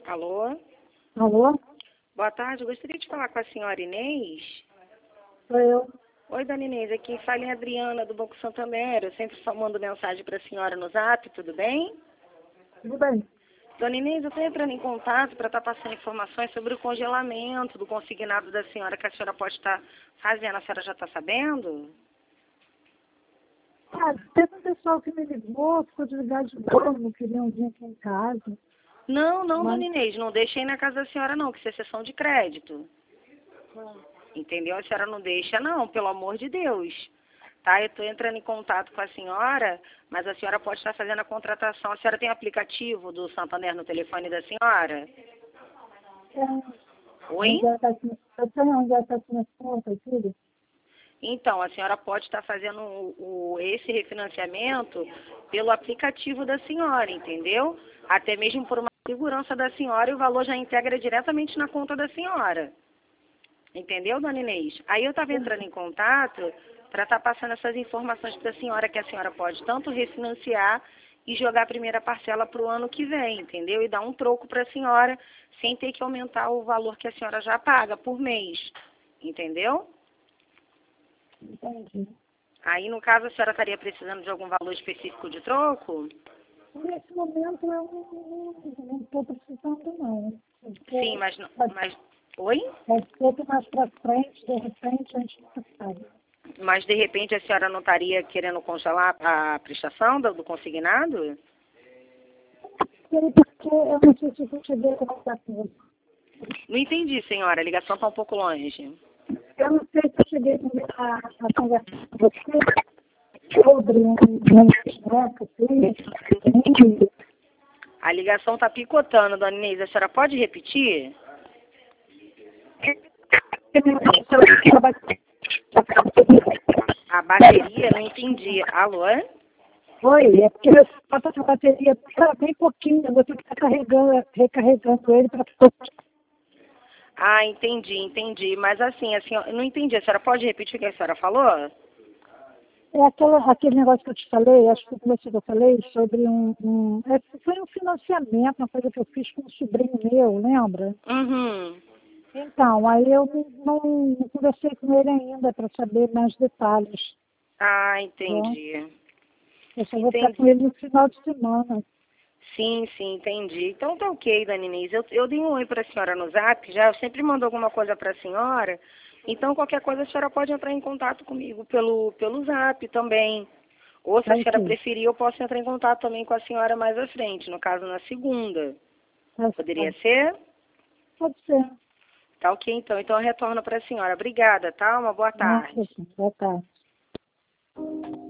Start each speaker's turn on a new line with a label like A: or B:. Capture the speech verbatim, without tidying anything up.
A: Alô?
B: Alô?
A: Boa tarde, eu gostaria de falar com a senhora Inês.
B: Sou eu.
A: Oi, dona Inês, aqui fala em Adriana, do Banco Santander. Eu sempre só mando mensagem para a senhora no Zap, tudo bem?
B: Tudo bem?
A: Dona Inês, eu estou entrando em contato para estar passando informações sobre o congelamento do consignado da senhora que a senhora pode estar fazendo. A senhora já está sabendo?
B: Ah, teve um pessoal que me ligou, ficou desligado de novo, queriam vir aqui em casa.
A: Não, não,
B: Mas,
A: dona Inês, não deixe aí na casa da senhora não, que isso é sessão de crédito. Entendeu? A senhora não deixa não, pelo amor de Deus. Tá? Eu estou entrando em contato com a senhora, mas a senhora pode estar fazendo a contratação. A senhora tem aplicativo do Santander no telefone da senhora?
B: é,
A: Oi?
B: onde ela está aqui, eu sei onde ela está aqui nas contas, tudo.
A: Então, a senhora pode estar fazendo o, o- esse refinanciamento pelo aplicativo da senhora, entendeu? Até mesmo por uma segurança da senhora e o valor já integra diretamente na conta da senhora. Entendeu, dona Inês? Aí eu estava entrando em contato para estar passando essas informações para a senhora, que a senhora pode tanto refinanciar e jogar a primeira parcela para o ano que vem, entendeu? E dar um troco para a senhora sem ter que aumentar o valor que a senhora já paga por mês, entendeu?
B: Entendi.
A: Aí, no caso, a senhora estaria precisando de algum valor específico de troco?
B: Nesse momento eu não estou precisando, não.
A: Sim,
B: Porque
A: mas... não-
B: pode,
A: mas oi?
B: pode ser que mais para frente, de repente, a gente não sabe.
A: Mas, de repente, a senhora não estaria querendo congelar a prestação do, do consignado?
B: Porque eu não sei se eu cheguei a conversar com você.
A: Não entendi, senhora. A ligação está um pouco longe.
B: Eu não sei se eu cheguei a, a conversar com você sobre um projeto que
A: A ligação está picotando, dona Inês. A senhora pode repetir? A bateria, não entendi. Alô?
B: Oi, é porque eu faço a bateria tá bem pouquinho, eu vou ter que estar carregando, recarregando ele para.
A: Ah, entendi, entendi. Mas assim, assim, eu não entendi. A senhora pode repetir o que a senhora falou?
B: É aquela, aquele negócio que eu te falei, acho que no começo eu falei sobre um. um é, foi um financiamento, uma coisa que eu fiz com um sobrinho meu, lembra?
A: Uhum.
B: Então, aí eu não, não, não conversei com ele ainda para saber mais detalhes.
A: Ah,
B: Né?
A: entendi.
B: Eu só vou ficar
A: Entendi.
B: com ele no final de semana.
A: Sim, sim, entendi. Então tá ok, dona Inês. Eu, eu dei um oi para a senhora no Zap, já eu sempre mando alguma coisa para a senhora. Então qualquer coisa a senhora pode entrar em contato comigo pelo, pelo Zap também. Ou se
B: Tá
A: a senhora
B: ok.
A: preferir, eu posso entrar em contato também com a senhora mais à frente, no caso na segunda.
B: Tá,
A: Poderia
B: tá.
A: ser?
B: Pode ser.
A: Tá ok, então. Então eu retorno para a senhora. Obrigada, tá? Uma boa
B: Nossa,
A: tarde.
B: boa tarde.